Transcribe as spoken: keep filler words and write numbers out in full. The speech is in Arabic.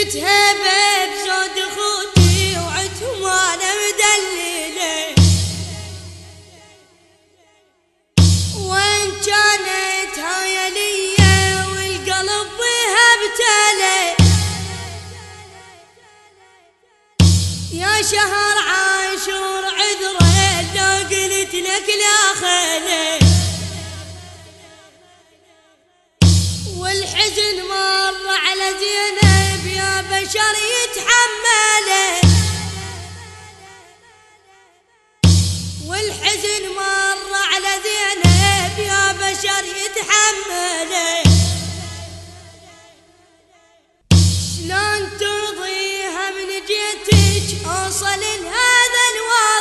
قلتها بصوت اخوتي وعدتهم وانا مدلله، وين كانت هاي ليا والقلب بها ابتلى، يا شهر عاشور عذره لو قلت لك لا خلي، والحزن مر على زينب يا بشر يتحمله، والحزن مر على زينب يا بشر يتحمله.